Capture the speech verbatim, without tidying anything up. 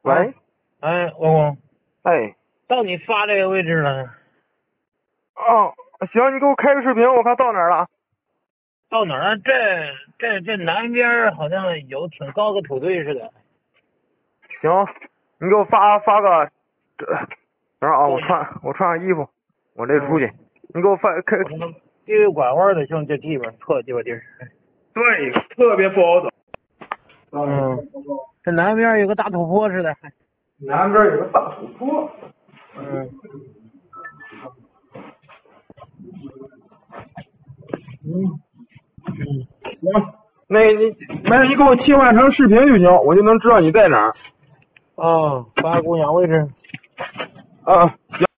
喂， 哎，公公， 哎， 到你发这个位置了。 哦，行，你给我开个视频，我看到哪儿了。 到哪儿了？这这这南边好像有挺高个土堆似的。 行，你给我发发个，这，等会儿啊，我穿我穿上衣服，我这出去。嗯、你给我发开。 因为拐弯的，像这地方特鸡巴地儿。 对，特别不好走。 嗯，这南边有个大土坡似的。 南边有个大土坡。 嗯。 嗯嗯，行，那你没事，你给我切换成视频就行，我就能知道你在哪儿。 哦，发姑娘位置。 啊，行。